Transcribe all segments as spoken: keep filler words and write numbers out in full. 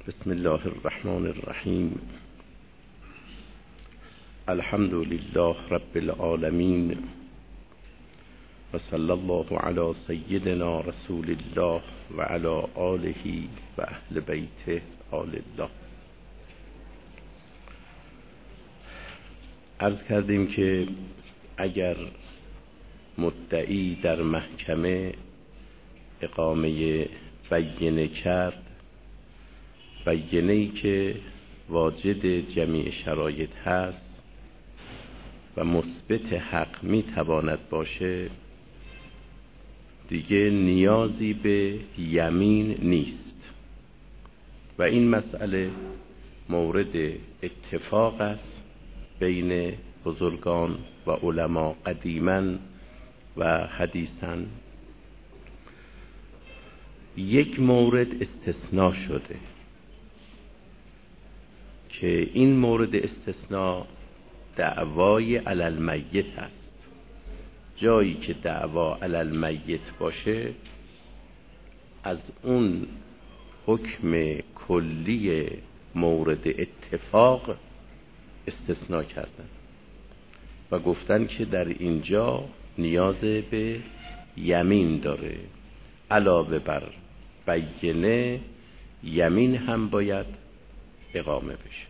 بسم الله الرحمن الرحیم. الحمد لله رب العالمین و صلی الله علی سیدنا رسول الله و علی آله و اهل بیته آل الله. عرض کردیم که اگر مدعی در محکمه اقامه بینه کرد، بینه‌ای که واجد جمیع شرایط هست و مثبت حق می تواند باشه، دیگه نیازی به یمین نیست و این مسئله مورد اتفاق است بین بزرگان و علما قدیما و حدیثا. یک مورد استثناء شده که این مورد استثناء دعوای علی المیت است. جایی که دعوا علی المیت باشه، از اون حکم کلی مورد اتفاق استثناء کردن و گفتن که در اینجا نیاز به یمین داره. علاوه بر بینه یمین هم باید اقامه بشه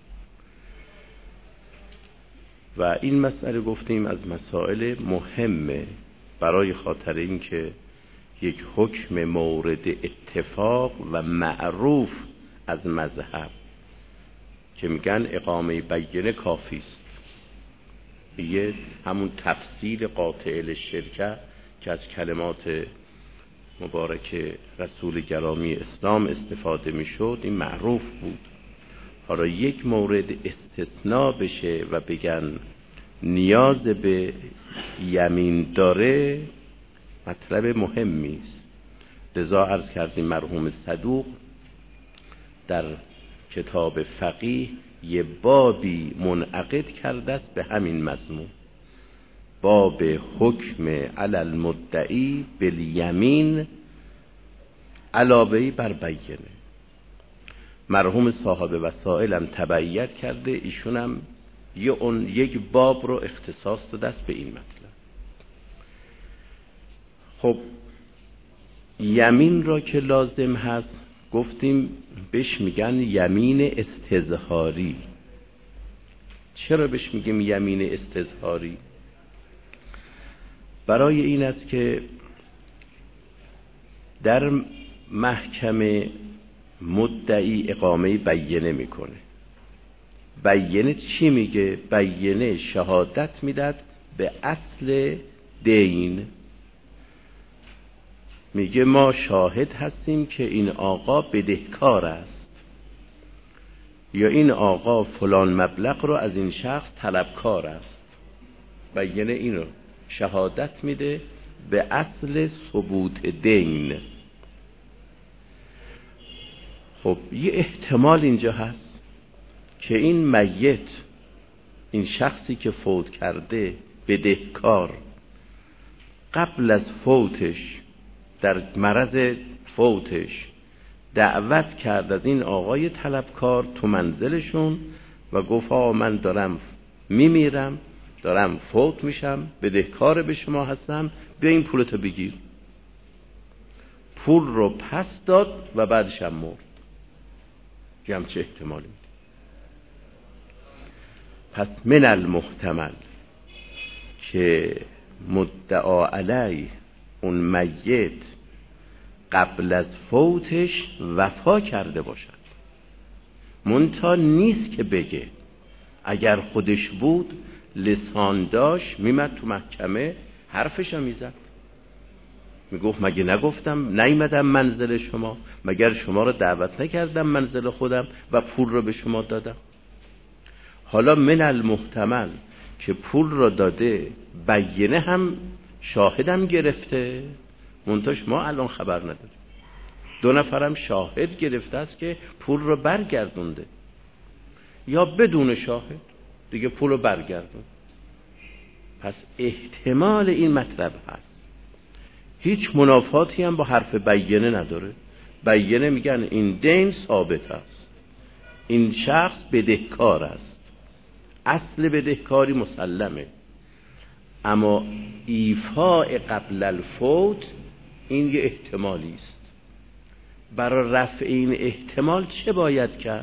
و این مسئله گفتیم از مسائل مهمه برای خاطر این که یک حکم مورد اتفاق و معروف از مذهب که میگن اقامه بینه کافی است، یه همون تفصیل قاطع للشرکه که از کلمات مبارک رسول گرامی اسلام استفاده میشد، این معروف بود. حالا یک مورد استثناء بشه و بگن نیاز به یمین داره، مطلب مهمی است. لذا عرض کردیم مرحوم صدوق در کتاب فقیه یه بابی منعقد کرده است به همین مضمون، باب حکم علی المدعی بالیمین علاوه بر بینه. مرحوم صاحب وسائل هم تبعیت کرده، ایشون هم یه اون یک باب رو اختصاص داده است به این مطلب. خب یمین را که لازم هست گفتیم بهش میگن یمین استظهاری. چرا بهش میگیم یمین استظهاری؟ برای این است که در محکمه مدعی اقامه بینه میکنه. بینه چی میگه؟ بینه شهادت میداد به اصل دین. میگه ما شاهد هستیم که این آقا بدهکار است یا این آقا فلان مبلغ رو از این شخص طلبکار است. بینه اینو شهادت میده به اصل ثبوت دین. خب یه احتمال اینجا هست که این میت، این شخصی که فوت کرده بدهکار، قبل از فوتش در مرض فوتش دعوت کرد از این آقای طلبکار تو منزلشون و گفت آقا من دارم میمیرم، دارم فوت میشم، بدهکار به شما هستم، بیا این پولتو بگیر. پول رو پس داد و بعدش هم مرد. یه همچه احتمالی میده. پس من المحتمل که مدعا علی اون میت قبل از فوتش وفا کرده باشد. منتها نیست که بگه. اگر خودش بود لسان داشت میمد تو محکمه حرفش رو میزد، میگفت مگه نگفتم نیمدم منزل شما؟ مگر شما رو دعوت نکردم منزل خودم و پول رو به شما دادم؟ حالا من المحتمل که پول رو داده، بینه هم شاهدم گرفته، منتاش ما الان خبر نداریم. دو نفرم شاهد گرفته است که پول رو برگردونده، یا بدون شاهد دیگه پول رو برگردون. پس احتمال این مطلب هست. هیچ منافاتی هم با حرف بینه نداره. بیینه میگن این دین ثابت است، این شخص بدهکار است، اصل بدهکاری مسلمه، اما ایفاء قبل الفوت این یه احتمالی است. برای رفع این احتمال چه باید کرد؟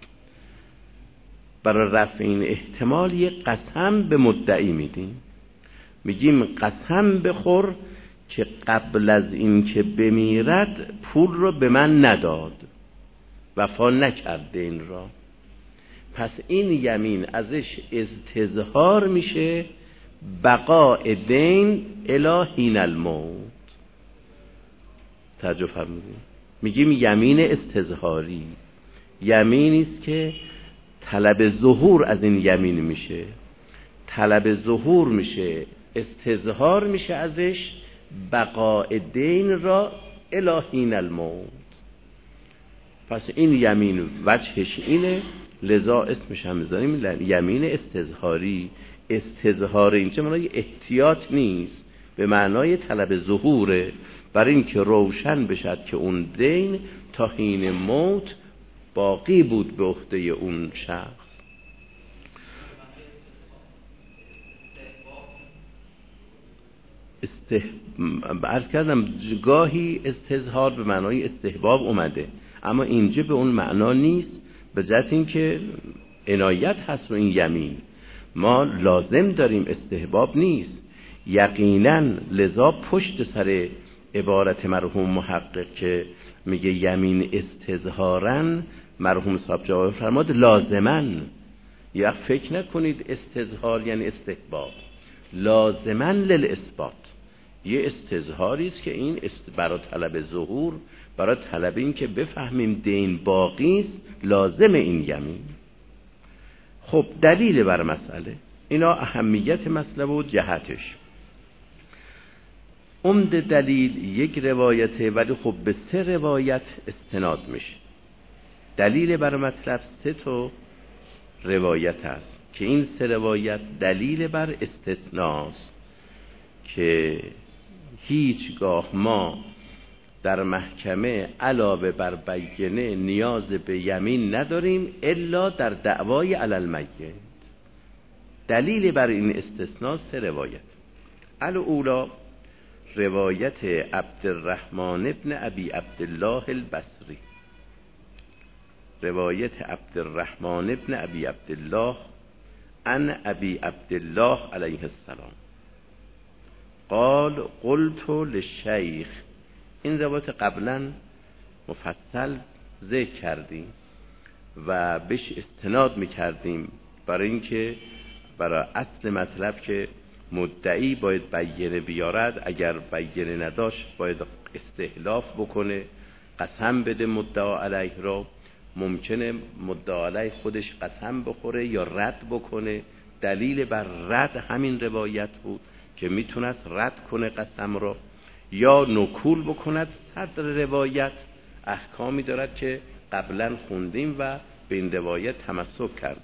برای رفع این احتمال یه قسم به مدعی میدیم، میگیم قسم بخور که قبل از این که بمیرد پول رو به من نداد، وفا نکرده این را، پس این یمین ازش استظهار میشه بقاء دین الی حین الموت. توجه فرمودید؟ میگیم یمین استظهاری، یمینی است که طلب ظهور از این یمین میشه، طلب ظهور میشه، استظهار میشه ازش بقاء دین را الی حین الموت. پس این یمین وجهش اینه، لذا اسمش هم میذاریم یمین استظهاری. استظهار اینجا معنای احتیاط نیست، به معنای طلب ظهوره، برای این که روشن بشد که اون دین تا حین موت باقی بود به عهده اون شخص. استه... عرض کردم گاهی استظهار به معنای استحباب اومده، اما اینجا به اون معنا نیست، به جهت این که عنایت هست رو این یمین، ما لازم داریم، استحباب نیست یقینا. لذا پشت سر عبارت مرحوم محقق که میگه یمین استظهارن، مرحوم صاحب جواب فرماد لازمن. یا فکر نکنید استظهار یعنی استحباب، لازمن للاثبات، یه استظهاری است که این است برای طلب ظهور، برای طلب این که بفهمیم دین باقی است، لازم این یمین. خب دلیل بر مسئله اینا، اهمیت مسئله و جهتش. عمده دلیل یک روایته، ولی خب به سه روایت استناد میشه. دلیل بر مطلب سه تا روایت است که این سه روایت دلیل بر استثناست، که هیچگاه ما در محکمه علاوه بر بیینه نیاز به یمین نداریم الا در دعوای علی المیت. دلیل بر این استثناء سه روایت. الاولا روایت عبدالرحمن ابن ابی عبدالله البصری، روایت عبدالرحمن ابن ابی عبدالله عن ابی عبدالله علیه السلام قال قلت للشیخ. این روایت قبلا مفصل ذکر کردیم و بهش استناد میکردیم، برای اینکه برای اصل مطلب که مدعی باید بیینه بیارد، اگر بیینه نداشت باید استحلاف بکنه، قسم بده مدعا علیه را. ممکنه مدعا علیه خودش قسم بخوره یا رد بکنه. دلیل بر رد همین روایت بود که میتونست رد کنه قسم را، یا نکول بکند صدر روایت. احکامی دارد که قبلا خوندیم و به این روایت تمسک کردیم.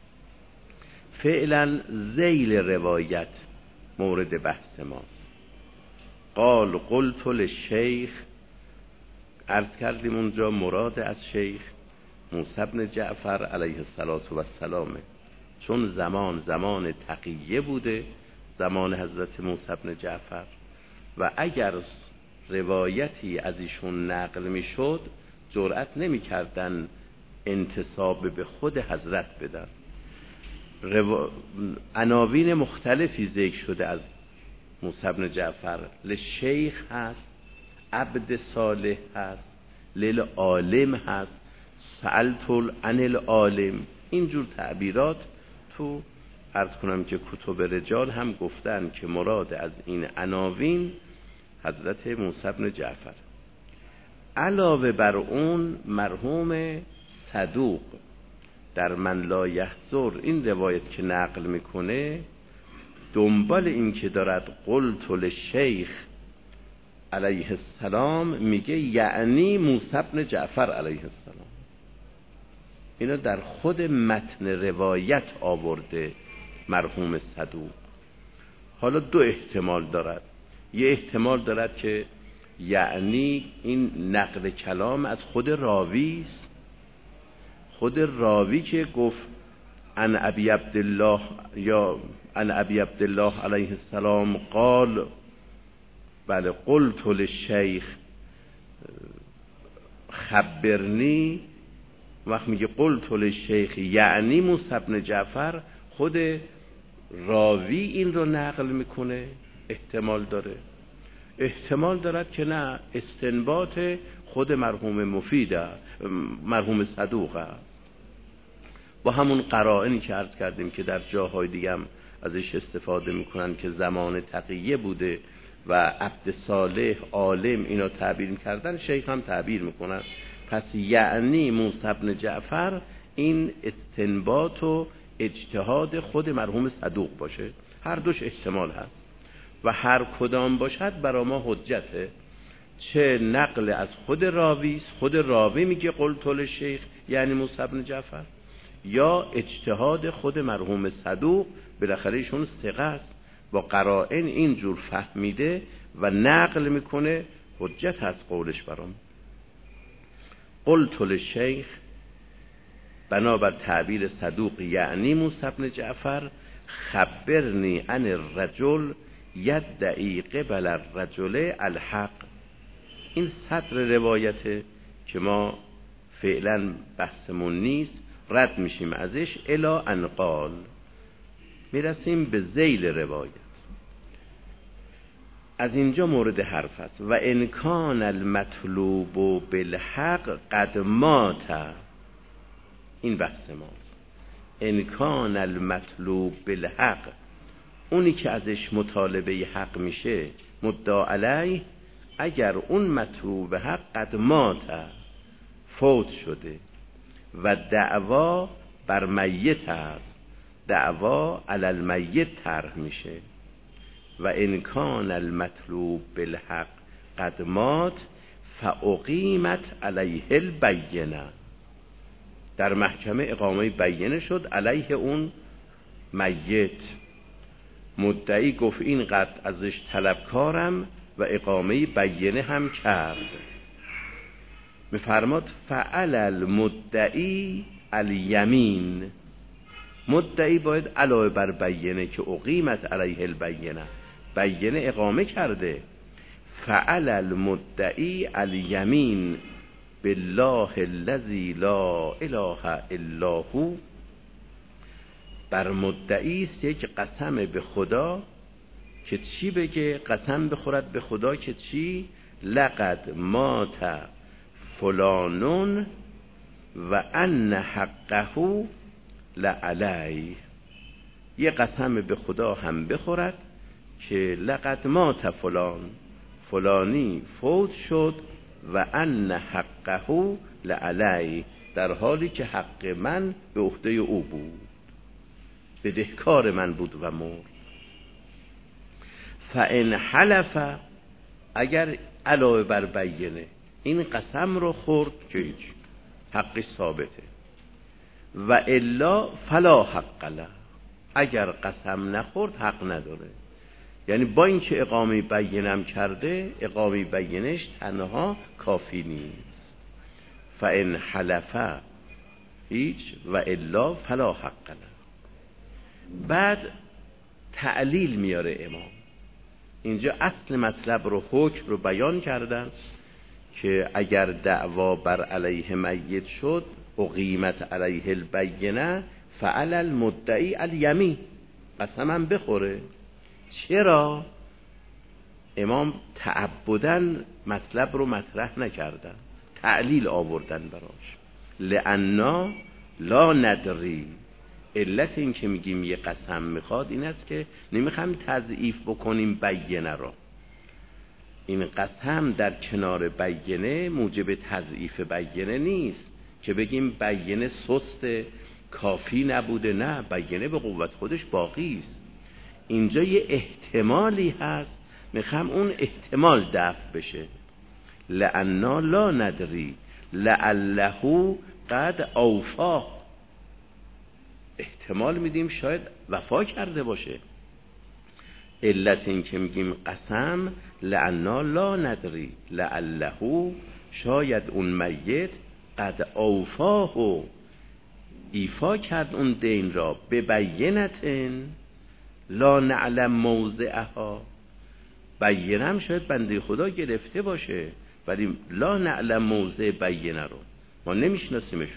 فعلا ذیل روایت مورد بحث ماست. قال قلت للشیخ، عرض کردیم اونجا مراد از شیخ موسی بن جعفر علیه السلام، چون زمان زمان تقیه بوده، زمان حضرت موسی بن جعفر، و اگر روایتی از ایشون نقل می شد جرأت نمی کردن انتساب به خود حضرت بدن. رو... عناوین مختلفی ذکر شده از موسی بن جعفر، لشیخ هست، عبد صالح هست، للعالم هست، سألت عن العالم. اینجور تعبیرات تو عرض کنم که کتب رجال هم گفتن که مراد از این عناوین حضرت موسی بن جعفر. علاوه بر اون مرحوم صدوق در من لا یحضر این روایت که نقل میکنه، دنبال این که دارد قلت للشیخ علیه السلام میگه یعنی موسی بن جعفر علیه السلام. اینا در خود متن روایت آورده مرحوم صدوق. حالا دو احتمال دارد. یه احتمال دارد که یعنی این نقل کلام از خود راوی است، خود راوی که گفت ان ابی عبدالله یا ان ابی عبدالله علیه السلام قال، بله قلت للشیخ خبرنی، وقت میگه قلت للشیخ یعنی موسی بن جعفر، خود راوی این رو نقل میکنه. احتمال داره احتمال دارد که نه، استنباط خود مرحوم مفیده، مرحوم صدوق است، با همون قرائنی که عرض کردیم که در جاهای دیگه هم ازش استفاده میکنن که زمان تقیه بوده و عبد صالح عالم اینا تعبیر میکردن، شیخ هم تعبیر میکنن. پس یعنی موسی بن جعفر این استنباط و اجتهاد خود مرحوم صدوق باشه. هر دوش احتمال هست و هر کدام باشد برای ما حجته. چه نقل از خود راوی، خود راوی میگه قلت للشیخ یعنی موسی بن جعفر، یا اجتهاد خود مرحوم صدوق، بالاخره ایشون ثقه است، با قرائن اینجور فهمیده و نقل میکنه، حجت هست قولش برام. قلت للشیخ بنابر تعبیر صدوق یعنی موسی بن جعفر، خبرنی عن الرجل یدعی قبل الرجل الحق. این صدر روایته که ما فعلا بحثمون نیست، رد میشیم ازش. الا ان قال، میرسیم به ذیل روایت. از اینجا مورد حرف است. و ان کان المطلوب بالحق قد مات، این بحث ماست. ان کان المطلوب بالحق، اونی که ازش مطالبه حق میشه، مدعا علیه، اگر اون مطلوب حق قد مات، فوت شده و دعوا بر میت هست، دعوا علی المیت طرح میشه. و ان کان المطلوب بالحق قد مات فاقیمت علیه البینه، در محکمه اقامه بینه شد علیه اون میت. مدعی گفت این قد ازش طلبکارم و اقامه بینه هم کرد. میفرماد فعل المدعی الیمین، مدعی باید علاوه بر بینه که اقیمت علیه البینه، بینه اقامه کرده. فعل المدعی الیمین بالله الذی لا اله الا هو، بر مدعی است یک قسم به خدا که چی بگه؟ قسم بخورد به خدا که چی؟ لقد مات فلانون و ان حقه لعلی، یه قسم به خدا هم بخورد که لقد مات فلان، فلانی فوت شد، و ان حقه لعلی، در حالی که حق من به عهده او بود، بدهکار من بود و مرد. فان حلف، اگر علاوه بر بینه این قسم رو خورد که هیچ حقی ثابته. و الا فلا حق له، اگر قسم نخورد حق نداره. یعنی با اینکه اقامه بینم کرده، اقامه بینش تنها کافی نیست. فان حلف هیچ، و الا فلا حق له. بعد تعلیل میاره امام. اینجا اصل مطلب رو، حکم رو بیان کردن که اگر دعوا بر علیه میت شد، اقیمت علیه البینه، فعل المدعی الیمین، قسمم بخوره. چرا؟ امام تعبدن مطلب رو مطرح نکردن، تعلیل آوردن براش. لأننا لا ندری، علت این که میگیم یه قسم میخواد این است که نمیخوایم تضعیف بکنیم بینه رو. این قسم در کنار بینه موجب تضعیف بینه نیست که بگیم بینه سست کافی نبوده، نه، بینه به قوت خودش باقی است. اینجا یه احتمالی هست، میخوام اون احتمال دفع بشه. لأننا لا ندری لعله قد اوفا، احتمال میدیم شاید وفا کرده باشه. علت این که میگیم قسم لعنا لا ندری لعله، شاید اون میت قد اوفاه و ایفا کرد اون دین را به بینتن لا نعلم موضعها، بینم شاید بنده خدا گرفته باشه ولی لا نعلم موضع بینه رو ما نمیشناسیمشون.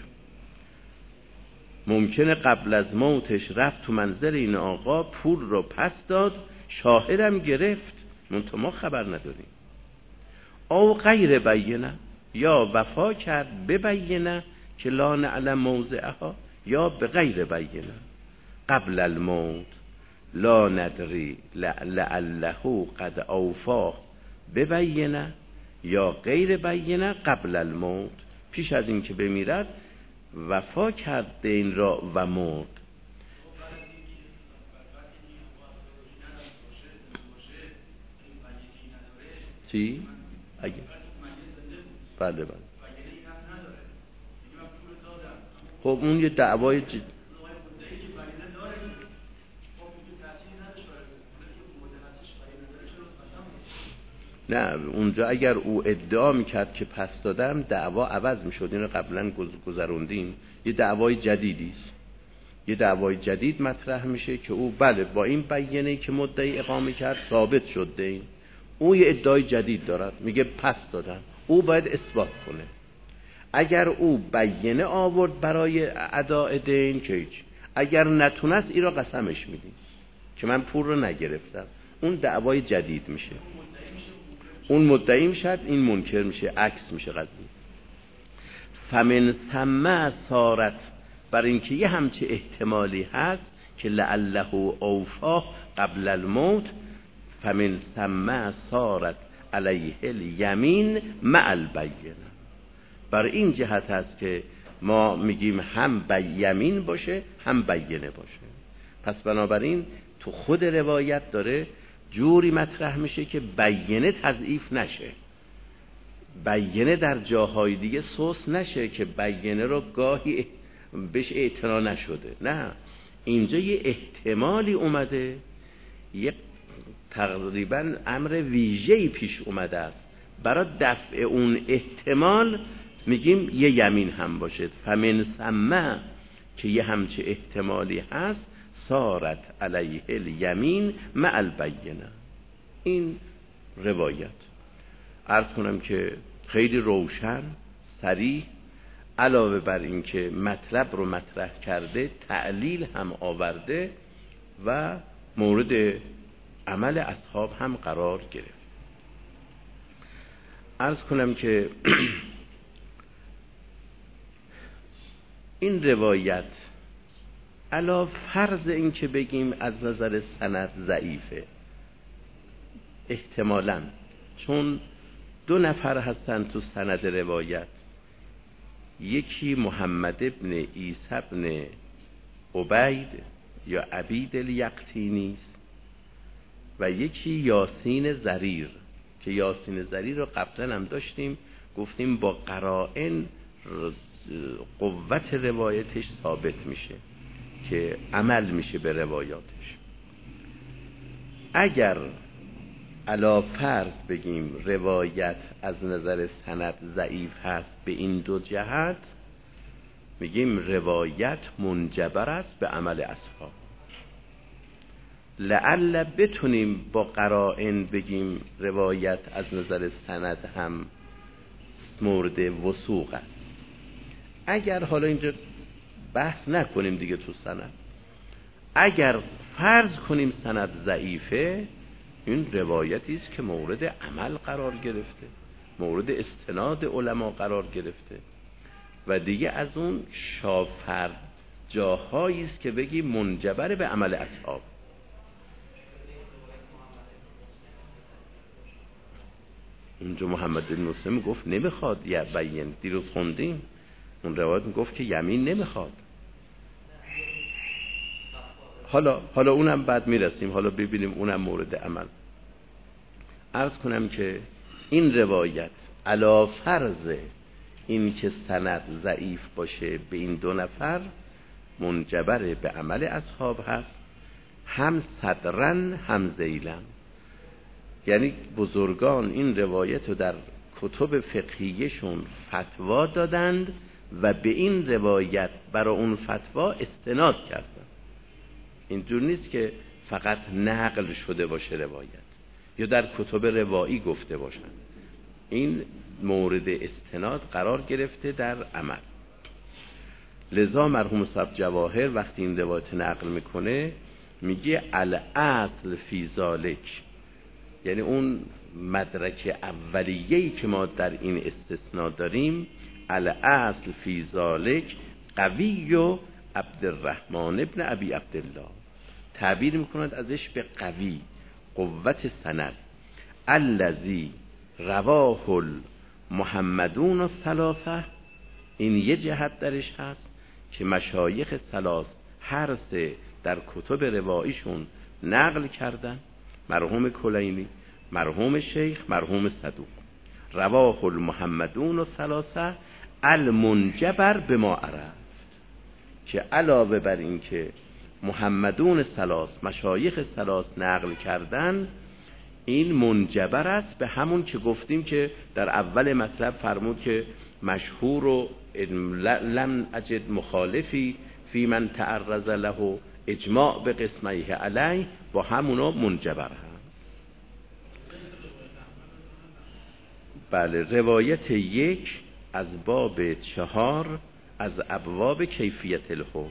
ممکنه قبل از موتش رفت تو منزل این آقا، پول رو پس داد، شاهدم گرفت، منتها ما خبر نداریم. او غیر بینه، یا وفا کرد ببینه که لا نعلم موضعها، یا به غیر بینه قبل الموت لا ندری لعله قد اوفا ببینه، یا غیر بینه قبل الموت، پیش از این که بمیرد وفا کرد دین را و مرد. چی؟ اگه بله بله خب اون یه دعوای جد... نه اونجا اگر او ادعا میکرد که پس دادم دعوا عوض میشد. اینو قبلا گذروندیم. یه دعوای جدیدی است، یه دعوای جدید مطرح میشه که او بله با این بیانیه‌ای که مدعی اقامه کرد ثابت شد دین، او یه ادعای جدید دارد میگه پس دادم، او باید اثبات کنه. اگر او بیانیه آورد برای اداء دین که هیچ، اگر نتونست این را قسمش میدیم که من پول رو نگرفتم، اون دعوای جدید میشه، اون مدعی میشد این منکر میشه، عکس میشه قضیه. فمن ثم صارت، بر اینکه یه همچه احتمالی هست که لعله اوفا قبل الموت، فمن ثم صارت علیه الیمین مع البینه، بر این جهت هست که ما میگیم هم بیمین باشه هم بینه باشه. پس بنابراین تو خود روایت داره جوری مطرح میشه که بیانیه تضعیف نشه، بیانیه در جاهای دیگه سوس نشه که بیانیه رو گاهی بهش اعتنا نشده. نه، اینجا یه احتمالی اومده، یه تقریبا امر ویژه‌ای پیش اومده است، برای دفع اون احتمال میگیم یه یمین هم باشه. فمن ثم که یه همچه احتمالی هست صارت علیه الیمین مع البینه. این روایت عرض کنم که خیلی روشن صریح، علاوه بر این که مطلب رو مطرح کرده تعلیل هم آورده و مورد عمل اصحاب هم قرار گرفت. عرض کنم که این روایت علا فرض این که بگیم از نظر سند ضعیفه، احتمالاً چون دو نفر هستن تو سند روایت، یکی محمد ابن عیسی ابن عبید یا عبید الیقطینی است و یکی یاسین زریر که یاسین زریر رو قبلا هم داشتیم، گفتیم با قرائن قوت روایتش ثابت میشه که عمل میشه به روایاتش. اگر علا فرض بگیم روایت از نظر سند ضعیف هست به این دو جهت، میگیم روایت منجبر است به عمل اصحاب. لعل بتونیم با قرائن بگیم روایت از نظر سند هم مورد وثوق است. اگر حالا اینجا بحث نکنیم دیگه تو سند، اگر فرض کنیم سند ضعیفه، این روایتی است که مورد عمل قرار گرفته، مورد استناد علما قرار گرفته و دیگه از اون شافر جاهایی است که بگی منجبر به عمل اصحاب. اونجا محمد بن مسلم گفت نمیخواد یا بیان، دیروز خوندیم اون روایت میگفت که یمین نمیخواد. حالا حالا اونم بعد میرسیم، حالا ببینیم اونم مورد عمل. عرض کنم که این روایت علا فرض این که سند ضعیف باشه به این دو نفر منجبر به عمل اصحاب هست، هم صدرن هم ذیلن. یعنی بزرگان این روایت رو در کتب فقهیشون فتوا دادند و به این روایت برای اون فتوا استناد کردن. اینجور نیست که فقط نقل شده باشه روایت یا در کتب روایی گفته باشن، این مورد استناد قرار گرفته در عمل. لذا مرحوم صاحب جواهر وقتی این روایت نقل میکنه میگه الاصل فی ذالک، یعنی اون مدرک اولیه‌ای که ما در این استثناء داریم، الاصل فی ذالک قوی و عبدالرحمن ابن ابی عبدالله، تعبیر میکند ازش به قوی، قوت سند. الذی رواه المحمدون الثلاثه، این یه جهت درش هست که مشایخ ثلاث هر سه در کتب رواییشون نقل کردن، مرحوم کلینی، مرحوم شیخ، مرحوم صدوق. رواه المحمدون الثلاثه المنجبر بما عرفت، که علاوه بر این که محمدون ثلاث مشایخ ثلاث نقل کردن، این منجبر است به همون که گفتیم که در اول مطلب فرمود که مشهور و لم اجد مخالفی فی من تعرض له اجماع به قسمیه علی، با همونا منجبر هست. بله، روایت یک از باب چهار از ابواب کیفیت الحکم.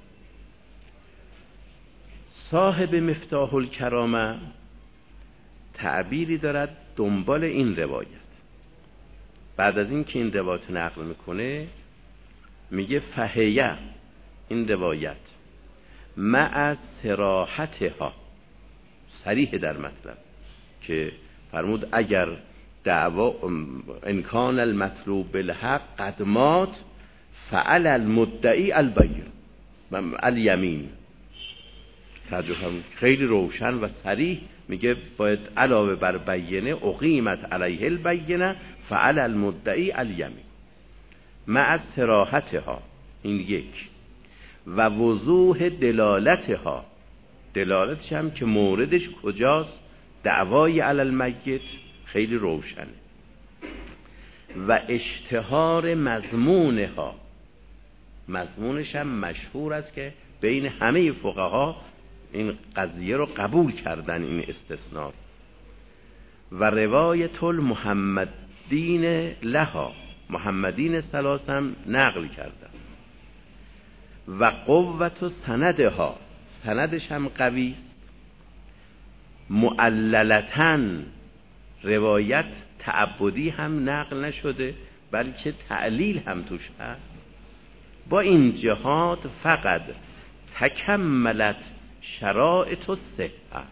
صاحب مفتاح الکرامه تعبیری دارد دنبال این روایت. بعد از این که این روایت نقل میکنه میگه فهیه، این روایت مع صراحتها، صریح در مطلب، که فرمود اگر دعوا انکان المطلوب بالحق قدمات فعل المدعی البین الیمین. ترجمه خیلی روشن و صریح میگه باید علاوه بر بینه اقیمت علیه البینه فعل المدعی الیمین مع صراحتها، این یک، و وضوح دلالتها، دلالتش هم که موردش کجاست، دعوای علی المیت، خیلی روشنه، و اشتهار مضمونها، مضمونش هم مشهور است که بین همه فقها این قضیه رو قبول کردن، این استثناء. و روایت المحمدین لها، محمدین ثلاث هم نقل کردن. و قوت و سندها، سندش هم قوی است. معللتن، روایت تعبدی هم نقل نشده بلکه تعلیل هم توش هست. با این جهات فقط تکملت شرائط الصحه،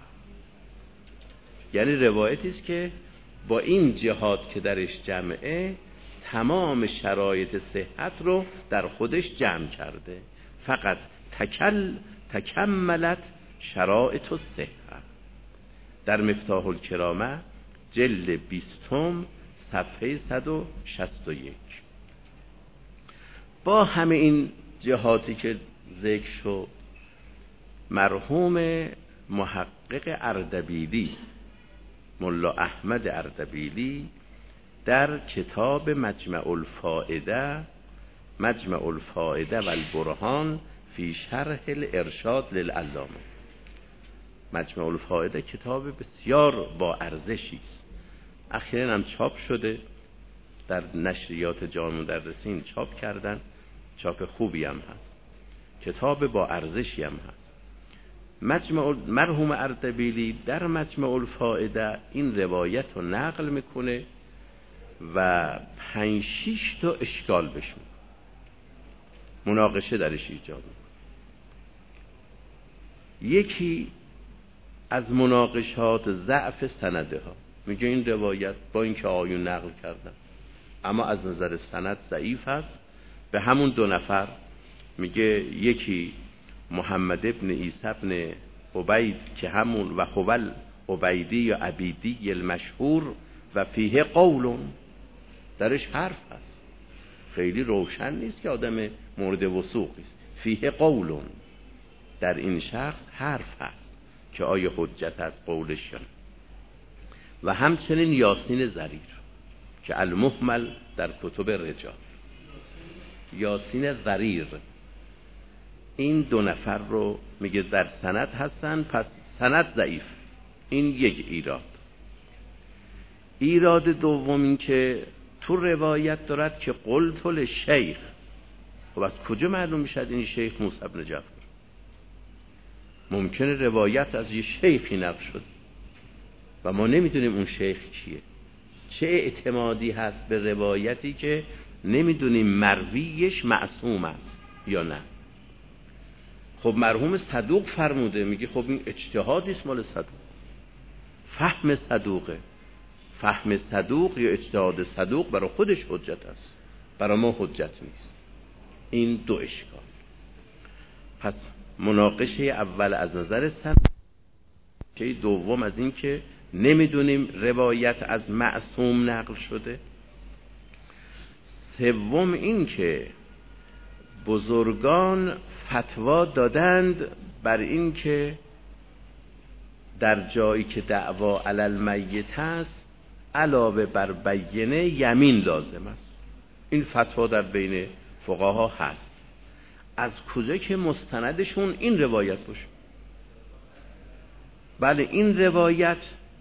یعنی روایتی است که با این جهات که درش جمعه تمام شرایط صحت رو در خودش جمع کرده. فقط تکل تکملت شرائط الصحه. در مفتاح الکرامه جلد بیستم صفحه صد و شصت و یک. با همه این جهاتی که ذکر شد، مرحوم محقق اردبیلی، ملا احمد اردبیلی، در کتاب مجمع الفائده مجمع الفائده و البرهان فی شرح الارشاد للعلامه، مجمع الفائده کتاب بسیار با ارزشی است، اخیراً هم چاپ شده، در نشریات جامع مدرسین چاپ کردن، چاپ خوبی هم هست، کتاب با ارزشی هم هست. مجمع مرحوم اردبیلی در مجمع الفائده این روایت رو نقل میکنه و پنج شیش تا اشکال بهش میکنه، مناقشه درش ایجاد میکنه. یکی از مناقشات ضعف سنده ها، میگه این روایت با اینکه آیون نقل کردن اما از نظر سند ضعیف هست. به همون دو نفر میگه یکی محمد ابن عیسی ابن عبید که همون و خوال عبیدی یا عبیدی المشهور و فیه قول، درش حرف هست، خیلی روشن نیست که آدم مورد وثوق است. فیه قول، در این شخص حرف هست. که آیا حجت از قولش یا نه. و همچنین یاسین ضریر که المهمل در کتب رجال، یاسین ضریر، این دو نفر رو میگه در سند هستن، پس سند ضعیف. این یک ایراد. ایراد دوم این که تو روایت دارد که قلت للشیخ. خب از کجا معلوم میشد این شیخ موسی بن جعفر؟ ممکنه روایت از یه شیخی نقل شد و ما نمیدونیم اون شیخ کیه. چه اعتمادی هست به روایتی که نمیدونیم مرویش معصوم است یا نه؟ خب مرحوم صدوق فرموده، میگه خب این اجتهادی است مال صدوق، فهم صدوقه. فهم صدوق یا اجتهاد صدوق برای خودش حجت است، برای ما حجت نیست. این دو اشکال. پس مناقشه اول از نظر سند، که دوم از این که نمیدونیم روایت از معصوم نقل شده. سوم این که بزرگان فتوا دادند بر این که در جایی که دعوا علی المیت است علاوه بر بینه یمین لازم است. این فتوا در بین فقها هست. از کجا که مستندشون این روایت باشه؟ بله، این روایت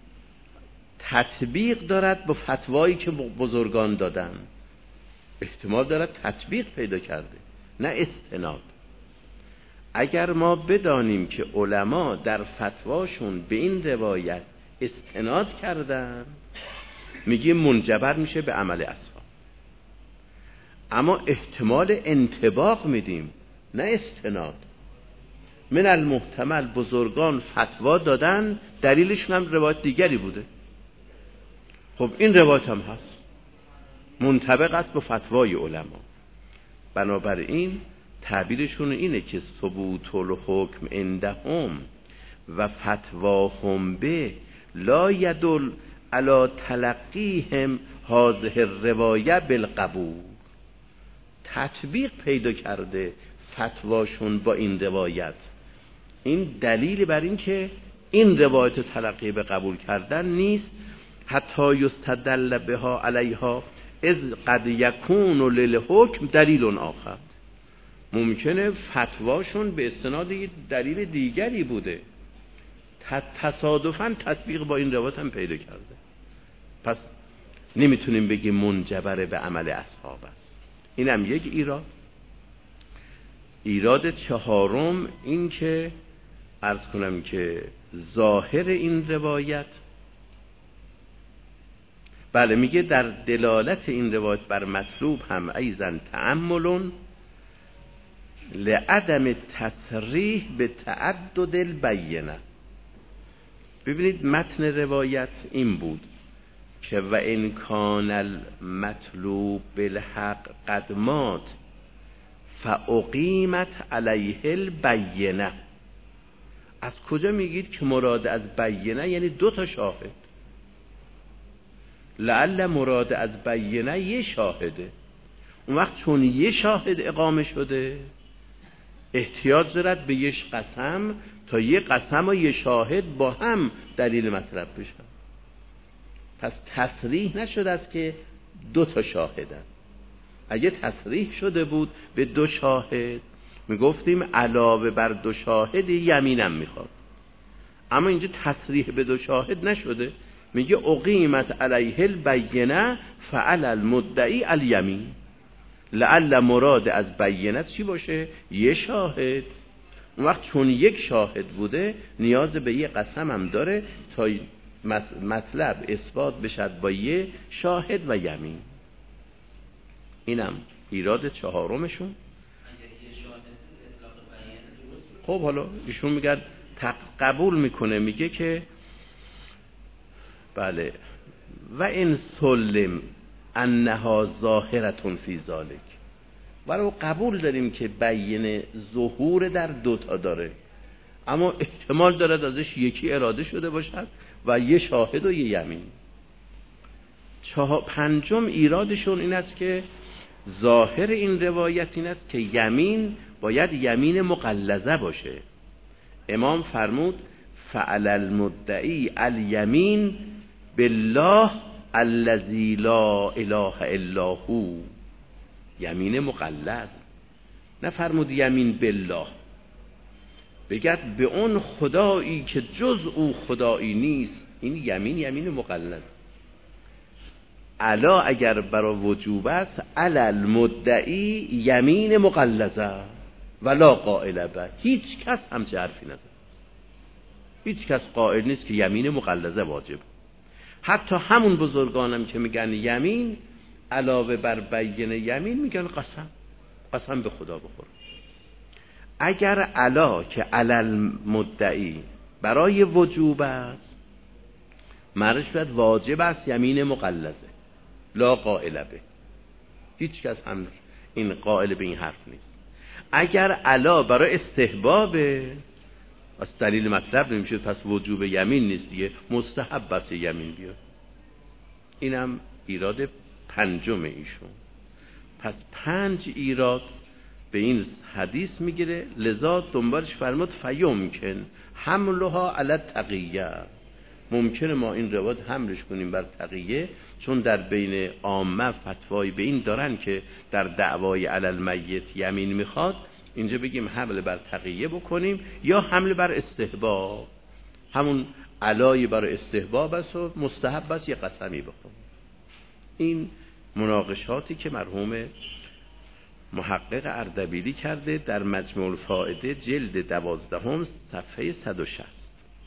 تطبیق دارد با فتوایی که بزرگان دادن، احتمال دارد تطبیق پیدا کرده، نه استناد. اگر ما بدانیم که علما در فتواشون به این روایت استناد کردن، میگیم منجبر میشه به عمل اصحاب. اما احتمال انطباق میدیم، نه استناد. من المحتمل بزرگان فتوا دادن، دلیلشون هم روایت دیگری بوده. خب این روایت هم هست، منطبق است با فتوای علما. بنابراین تعبیرشون اینه که ثبوت الحکم عندهم و فتواهم به لا یدل علی تلقیهم هذه الروایه بالقبول. تطبیق پیدا کرده فتواشون با این روایت، این دلیل بر این که این روایت تلقی به قبول کردن نیست. حتی یستدل بها علیها اذ قد یکون للحکم دلیل آخر. ممکنه فتواشون به استناد یک دلیل دیگری بوده، تصادفاً تطبیق با این روایت هم پیدا کرده. پس نمیتونیم بگیم منجبر به عمل اصحاب است. این هم یک ایراد. ایراد چهارم این که عرض کنم که ظاهر این روایت، بله میگه در دلالت این روایت بر مطلوب هم ایضا تأمل لعدم تصریح به تعدد البینه. ببینید متن روایت این بود که و ان کان المطلوب بالحق قد مات فاقیمت علیه البینه. از کجا میگید که مراد از بینه یعنی دو تا شاهد؟ لعل مراد از بینه یه شاهده. اون وقت چون یه شاهد اقامه شده احتیاج دارد به یه قسم تا یه قسم و یه شاهد با هم دلیل مطلب بشن. پس تصریح نشده است که دو تا شاهدن. اگه تصریح شده بود به دو شاهد میگفتیم علاوه بر دو شاهد یمینم میخواد. اما اینجا تصریح به دو شاهد نشده، میگه اقیمت علیه البینه فعل المدعی الیمین. لعل مراد از بینت چی باشه؟ یه شاهد. اون وقت چون یک شاهد بوده نیاز به یه قسم هم داره تا مطلب اثبات بشد با یه شاهد و یمین. اینم ایراد چهارمشون. خب حالا ایشون میگه قبول میکنه، میگه که بله و ان سلم انها ظاهرتون فی ذالک، ولو قبول داریم که بیان ظهور در دوتا داره، اما احتمال دارد ازش یکی اراده شده باشد و یه شاهد و یه یمین. پنجم ایرادشون این است که ظاهر این روایت این است که یمین باید یمین مغلظه باشه. امام فرمود فعلی المدعی الیمین بالله الذی لا اله الا هو. یمین مغلظ، نفرمود یمین بالله، بگد به اون خدایی که جز او خدایی نیست. این یمین یمین مغلظ. الا اگر برای وجوب است، علی المدعی یمین مغلظه ولا قائل به. هیچ کس همچه حرفی نزد، هیچ کس قائل نیست که یمین مغلظه واجب. حتی همون بزرگانم که میگن یمین علاوه بر بین یمین میگن قسم، قسم به خدا بخور. اگر علا که علی المدعی برای وجوب است، معنیش باید واجب است یمین مغلظه لا قائل به. هیچ کس هم این قائل به این حرف نیست. اگر علا برای استحبابه، از دلیل مطلب نمیشه، پس وجوب یمین نیست دیگه، مستحب است یمین بیاد. اینم ایراد پنجم ایشون. پس پنج ایراد به این حدیث میگیره، لذا دنبالش فرمود فیمکن حملها علی التقیه. ممکنه ما این روایت حملش کنیم بر تقیه، چون در بین عامه فتوایی به این دارن که در دعوای علی المیت یمین میخواد، اینجا بگیم حمل بر تقیه بکنیم یا حمل بر استحباب. همون علای بر استحباب است و مستحب است یه قسمی بخون. این مناقشاتی که مرحوم محقق اردبیلی کرده در مجموع الفائده جلد دوازدهم صفحه صد و شصت.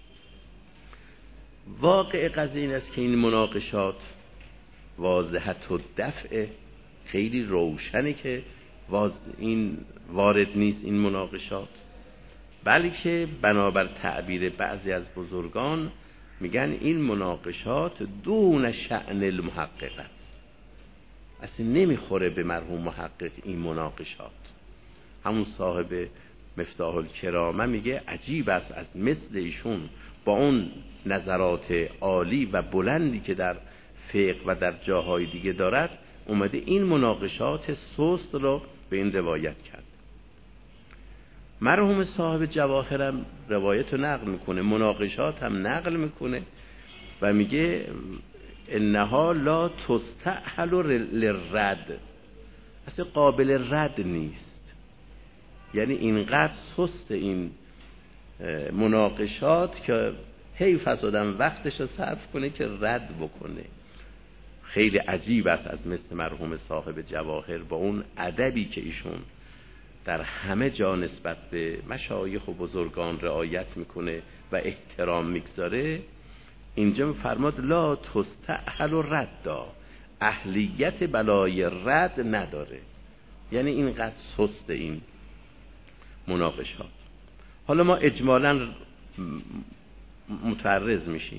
واقع قضیه این است که این مناقشات واضحت و دفع خیلی روشنه که این وارد نیست این مناقشات، بلکه بنابر تعبیر بعضی از بزرگان میگن این مناقشات دون شأن المحقق است، اصلا نمیخوره به مرحوم محقق این مناقشات. همون صاحب مفتاح الکرامه میگه عجیب است از مثل ایشون با اون نظرات عالی و بلندی که در فقه و در جاهای دیگه دارد، اومده این مناقشات سست رو به این روایت کرد. مرحوم صاحب جواهرم روایت رو نقل میکنه، مناقشات هم نقل میکنه و میگه انها لا تستأهل للرد، اصلا قابل رد نیست. یعنی اینقدر سست این مناقشات که حیف است آدم وقتش رو صرف کنه که رد بکنه. خیلی عجیب است از مثل مرحوم صاحب جواهر با اون ادبی که ایشون در همه جا نسبت به مشایخ و بزرگان رعایت میکنه و احترام میگذاره، اینجا فرماد لا تستأهل ردا، اهلیت بلای رد نداره. یعنی اینقدر سست این مناقشات. حالا ما اجمالاً متعرض میشیم.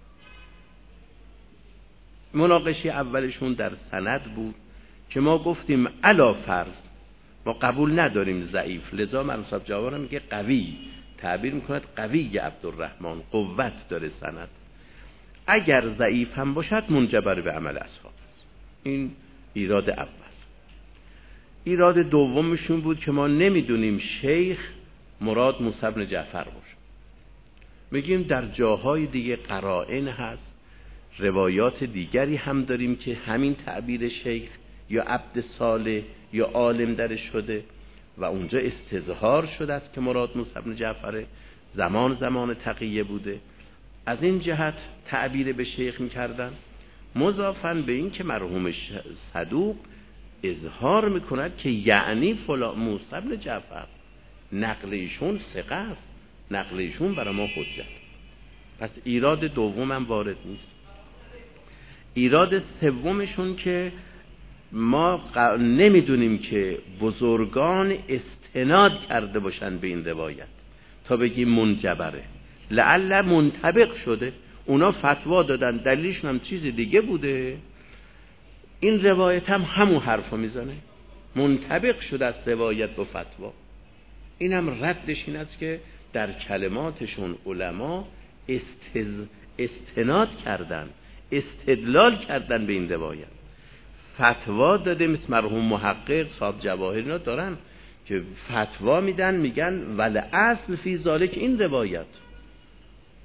مناقشه اولشون در سند بود که ما گفتیم علا فرض ما قبول نداریم ضعیف، لذا مرحوم صاحب جواهر میگه قوی، تعبیر میکند قوی عبدالرحمن، قوت داره سند. اگر ضعیف هم باشد منجبر به عمل اصحاب است. این ایراد اول. ایراد دومشون بود که ما نمیدونیم شیخ مراد موسی بن جعفر باشه. میگیم در جاهای دیگه قرائن هست، روایات دیگری هم داریم که همین تعبیر شیخ یا عبد صالح یا عالم درش شده و اونجا استظهار شده است که مراد موسی بن جعفر، زمان زمان تقیه بوده. از این جهت تعبیر به شیخ میکردن، مضافاً به این که مرحوم صدوق اظهار میکند که یعنی فلان موسی بن جعفر، نقل ایشون ثقه است، نقل ایشون برای ما حجت. پس ایراد دوم هم وارد نیست. ایراد سومشون که ما ق... نمیدونیم که بزرگان استناد کرده باشن به این روایت تا بگیم منجبره، لعل منطبق شده، اونا فتوا دادن دلیلشون هم چیز دیگه بوده، این روایت هم همون حرفو میزنه، منطبق شده از روایت با فتوا. این هم ردش این است که در کلماتشون علما استز... استناد کردن، استدلال کردن به این روایت، فتوا داده. مثل مرحوم محقق صاحب جواهر اینا دارن که فتوا میدن، میگن ول اصل فی ذالک این روایت،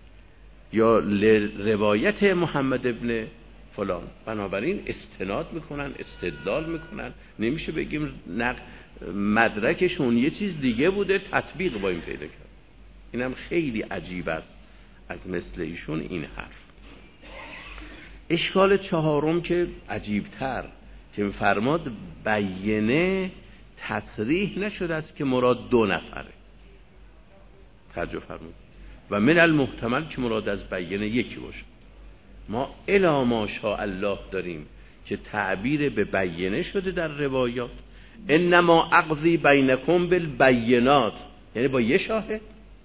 یا روایت محمد ابن فلان. بنابراین استناد میکنن، استدلال میکنن. نمیشه بگیم نقل مدرکشون یه چیز دیگه بوده، تطبیق با این پیدا کرد. اینم خیلی عجیب است از مثل ایشون این حرف. اشکال چهارم که عجیبتر که فرماد بیینه تصریح نشده است که مراد دو نفره. توجه فرمود. و من المحتمل که مراد از بیینه یکی باشه. ما الا ماشاء الله داریم که تعبیر به بیینه شده در روایات. انما اقضی بینکم بالبینات، یعنی با یه شاهد.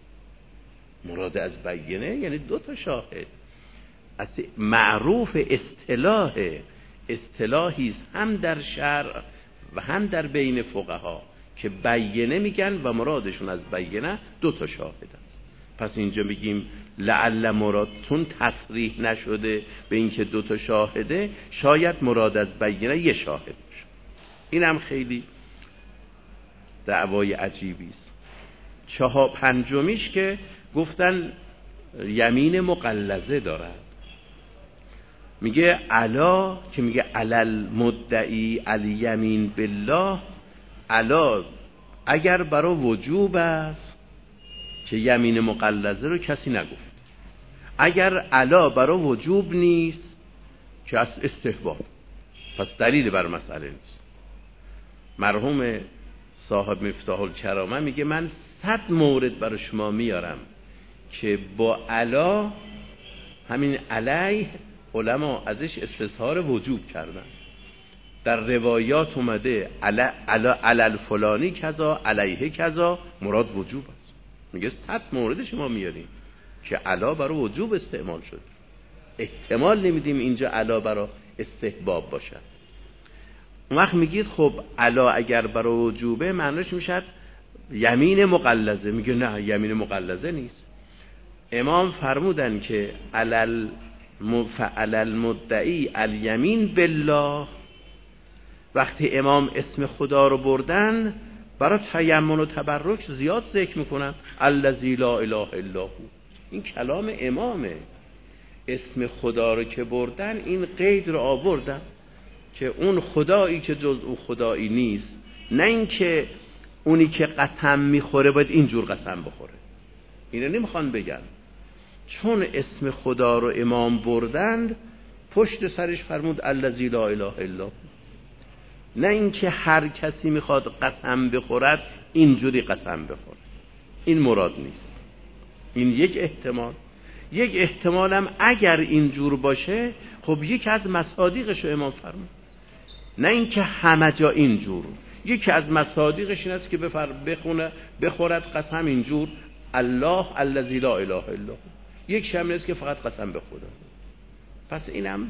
مراد از بیینه یعنی دو تا شاهد. از معروف اصطلاح اصطلاحی هم در شرع و هم در بین فقها که بیینه میگن و مرادشون از بیینه دو تا شاهد است. پس اینجا میگیم لعل مرادتون تصریح نشده به اینکه دو تا شاهده، شاید مراد از بیینه یه شاهد باشه. این هم خیلی دعوای عجیبی است. چهار پنجمیش که گفتن یمین مغلظه دارد. میگه علا که میگه علل مدعی الیمین بالله، علا اگر برای وجوب است که یمین مغلظه رو کسی نگفت، اگر علا برای وجوب نیست که از استحباب، پس دلیل بر مسئله نیست. مرحوم صاحب مفتاح الکرامه میگه من صد مورد برای شما میارم که با علا همین علیه علما ازش استظهار وجوب کردن. در روایات اومده علا علل فلانی کذا علیه کذا، مراد وجوب است. میگه صد مورد شما میاریم که علا برای وجوب استعمال شد، احتمال نمیدیم اینجا علا برای استحباب باشد. اون وقت میگید خب علا اگر برای وجوبه معنیش میشد یمین مغلظه. میگه نه، یمین مغلظه نیست. امام فرمودن که علل فعلل مدعی الیمین بالله، وقتی امام اسم خدا رو بردن برای تیمن و تبرک زیاد ذکر میکنن، الذی لا اله الا هو. این کلام امامه. اسم خدا رو که بردن این قید رو آوردن که اون خدایی که جز او خدایی نیست، نه اینکه اونی که قسم میخوره باید اینجور قسم بخوره. اینو نمیخوان بگن. چون اسم خدا رو امام بردند پشت سرش فرمود الذی لا اله الا هو. نه اینکه هر کسی میخواد قسم بخورد اینجوری قسم بخوره. این مراد نیست. این یک احتمال. یک احتمال هم اگر اینجور باشه خب یک از مصادیقش رو امام فرمود. نه اینکه همه جا اینجور. یکی از مصادیقش این است که بفر بخونه بخورد قسم اینجور الله الذی لا اله الا هو. یک شمل است که فقط قسم به خدا. پس اینم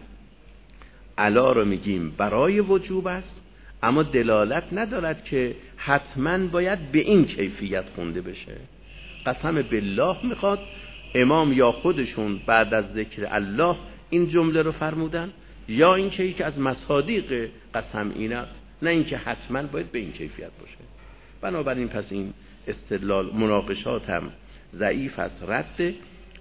علا رو میگیم برای وجوب است، اما دلالت ندارد که حتما باید به این کیفیت خونده بشه. قسم بالله میخواد امام یا خودشون بعد از ذکر الله این جمله رو فرمودن، یا اینکه یک از مصادیق قسم این است، نه اینکه حتما باید به این کیفیت باشه. بنابراین پس این استدلال مناقشات هم ضعیف است، رد.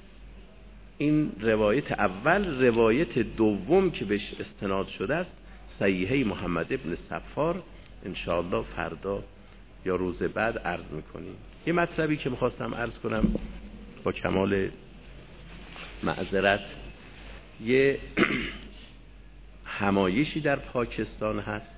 این روایت اول. روایت دوم که بهش استناد شده است صحیحه محمد ابن صفار، انشاءالله فردا یا روز بعد عرض میکنیم. یه مطلبی که میخواستم عرض کنم با کمال معذرت، یه همایشی در پاکستان هست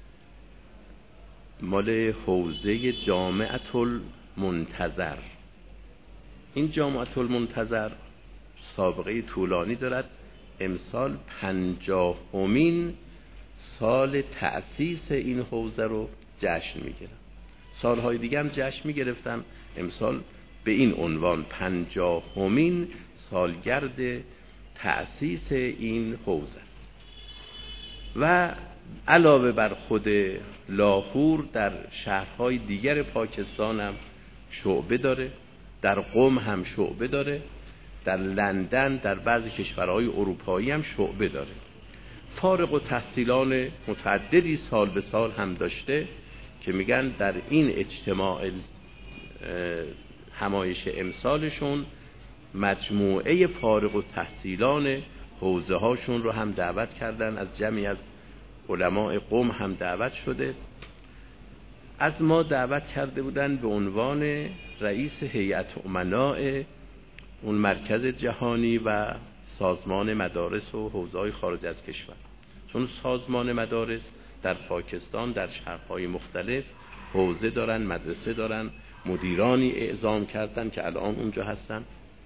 مال حوزه جامعة المنتظر. این جامعة المنتظر سابقه طولانی دارد. امسال پنجاهمین سال تأسیس این حوزه رو جشن میگیرن. سالهای دیگه هم جشن میگرفتن، امسال به این عنوان پنجاهمین سالگرد تأسیس این حوزه است. و علاوه بر خود لاهور در شهرهای دیگر پاکستان هم شعبه داره، در قم هم شعبه داره، در لندن در بعضی کشورهای اروپایی هم شعبه داره. فارغ التحصیلان متعددی سال به سال هم داشته که میگن در این اجتماع همایش امسالشون مجموعه فارغ التحصیلان حوزه هاشون رو هم دعوت کردن، از جمعی از علماء قم هم دعوت شده. از ما دعوت کرده بودن به عنوان رئیس هیئت امناء اون مرکز جهانی و سازمان مدارس و حوزه‌های خارج از کشور، چون سازمان مدارس در پاکستان در شهرهای مختلف حوزه دارن، مدرسه دارن، مدیرانی اعزام کردن که الان اونجا هستن.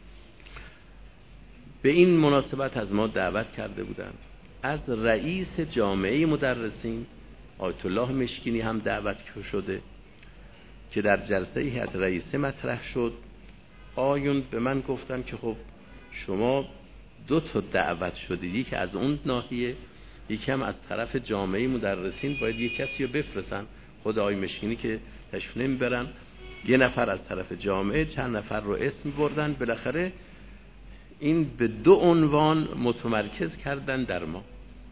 به این مناسبت از ما دعوت کرده بودن. از رئیس جامعه مدرسین آیت الله مشکینی هم دعوت شده که در جلسه هیئت رئیسه مطرح شد. آیون به من گفتن که خب شما دو تا دعوت شدید، یکی از اون ناحیه، یکی هم از طرف جامعه مدرسین، باید یک کسی رو بفرستن. خود آقای مشکینی که تشریف نمیبرن، یه نفر از طرف جامعه، چند نفر رو اسم بردن. بالاخره این به دو عنوان متمرکز کردن در ما.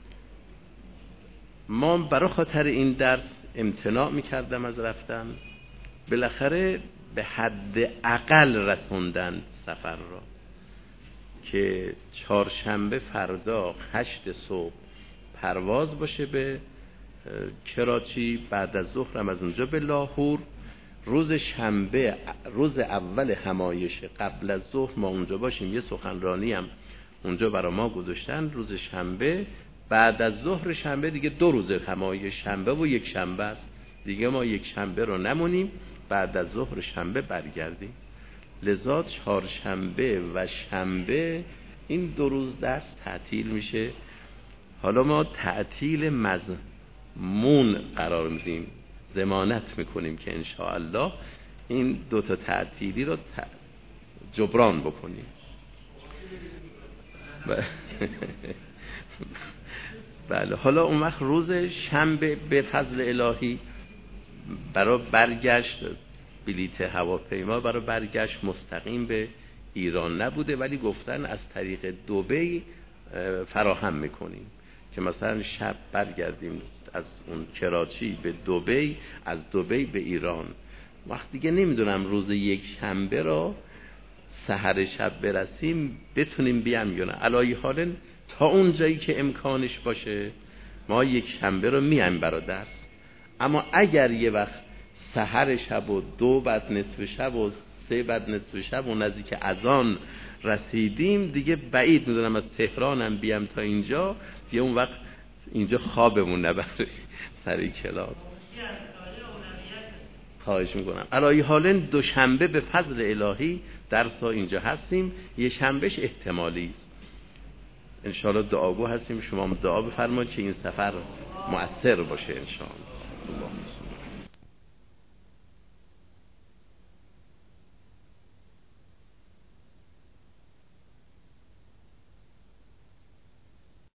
ما برای خاطر این درس امتناع میکردم از رفتن. بالاخره به حد اقل رسوندن سفر را که چهارشنبه فردا هشت صبح پرواز باشه به کراچی، بعد از ظهر هم از اونجا به لاهور. روز شنبه، روز اول همایش، قبل از ظهر ما اونجا باشیم. یه سخنرانی هم اونجا برای ما گذاشتن روز شنبه. بعد از ظهر شنبه دیگه دو روز همایش، شنبه و یک شنبه است دیگه، ما یک شنبه رو نمونیم، بعد از ظهر شنبه برگردیم. لذا چهارشنبه و شنبه این دو روز درس تعطیل میشه. حالا ما تعطیل مضمون قرار میدیم، ضمانت میکنیم که انشاءالله این دو تا تعطیلی رو جبران بکنیم. بله، حالا اون وقت روز شنبه به فضل الهی برای برگشت بلیت هواپیما برای برگشت مستقیم به ایران نبوده، ولی گفتن از طریق دبی فراهم میکنیم که مثلا شب برگردیم از اون کراچی به دبی، از دبی به ایران. وقت دیگه نمیدونم روز یک شنبه را سحر شب برسیم بتونیم بیام یا نه. علای حال تا اون جایی که امکانش باشه ما یک شنبه رو میایم برای درس. اما اگر یه وقت سحر شب و دو بعد نصف شب و سه بعد نصف شب و نزدیک اذان رسیدیم، دیگه بعید میدونم از تهرانم بیام تا اینجا، دیگه اون وقت اینجا خوابمون نبره سر کلاس. خواهش میکنم. علای حال دوشنبه به فضل الهی درس ها اینجا هستیم، یه شنبهش احتمالی است. انشاءالله دعاگو هستیم، شما هم دعا بفرمایید که این سفر مؤثر باشه انشاءالله.